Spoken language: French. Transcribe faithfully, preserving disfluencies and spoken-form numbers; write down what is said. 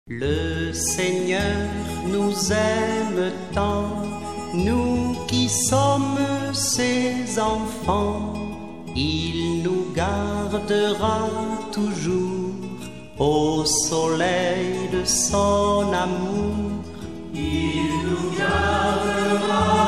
Le Seigneur nous aime tant, nous qui sommes ses enfants. Il nous gardera toujours au soleil de son amour. Il nous gardera